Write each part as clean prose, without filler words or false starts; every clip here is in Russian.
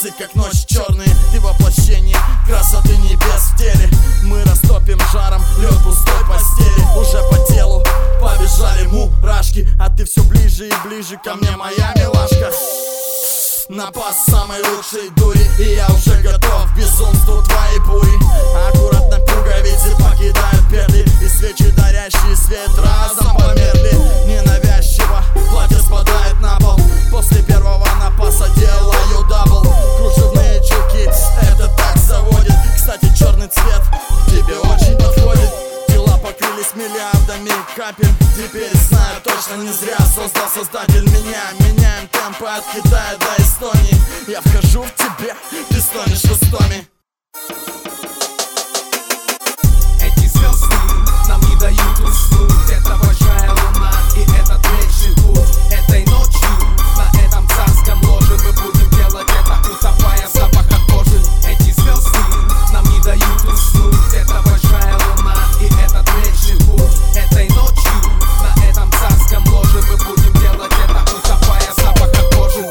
волосы, как ночь черные. Ты воплощение красоты небес в теле. Мы растопим жаром лед пустой постели. Уже по телу побежали мурашки, а ты все ближе и ближе ко мне, моя милашка. Напас самой лучшей дури, и я уже готов к безумству твоей бури. Аккуратно пуговицы покидают петли, и свечи, дарящие свет, разом померли. Ненавязчиво платье спадает на пол. После первого напаса делаю дабл. Кружевные чулки, это так заводит. Кстати, черный цвет тебе очень подходит. Тела покрылись миллиардами капель. Теперь знаю точно, не зря создал создатель меня. Меняем темпы от Китая до Эстонии. Я вхожу в тебя, ты стонешь устами. Эти звезды нам не дают уснуть. Это большая луна и этот вечный путь. Этой ночью на этом царском ложе мы будем делать это, утопая в запахах кожи. Эти звезды нам не дают уснуть. Это большая луна и этот вечный путь. Этой ночью на этом царском ложе мы будем делать это, утопая в запахах кожи.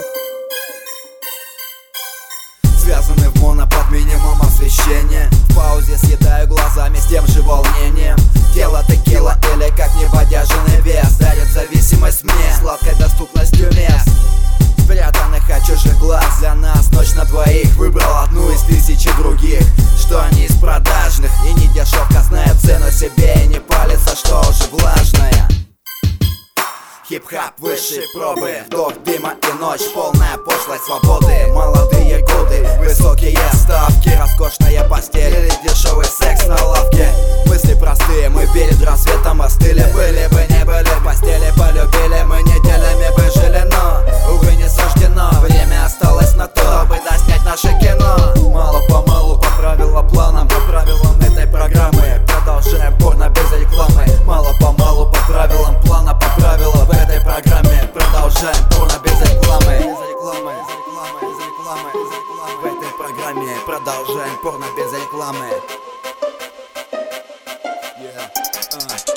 Связаны в моно под минимум освещения. В паузе съедаю глазами с тем же волнением. Тело текила или как небодяженный вес дарит зависимость мне сладкой доступностью мест, спрятанных от чужих глаз. Для нас ночь на двоих. Выбрал одну из тысячи других, что они из продажных. И не дешевка знает цену себе, и не палится, что уже влажная. Хип-хап высшей пробы, вдох дыма и ночь, полная пошлость свободы. Молодые годы, высокие ставки, роскошная постель или дешевый секс на лавке. Мысли простые, мы перед рассветом остыли. Были бы не были, в постели полюбили. Мы неделями бы жили, но, увы, не суждено. Время осталось на то, чтобы доснять наше кино. Мало-помалу по правилам планам, по правилам этой программы продолжаем порно без рекламы. Мало-помалу по правилам плана, по правилам в этой программе продолжаем порно без рекламы. В этой программе продолжаем порно без рекламы.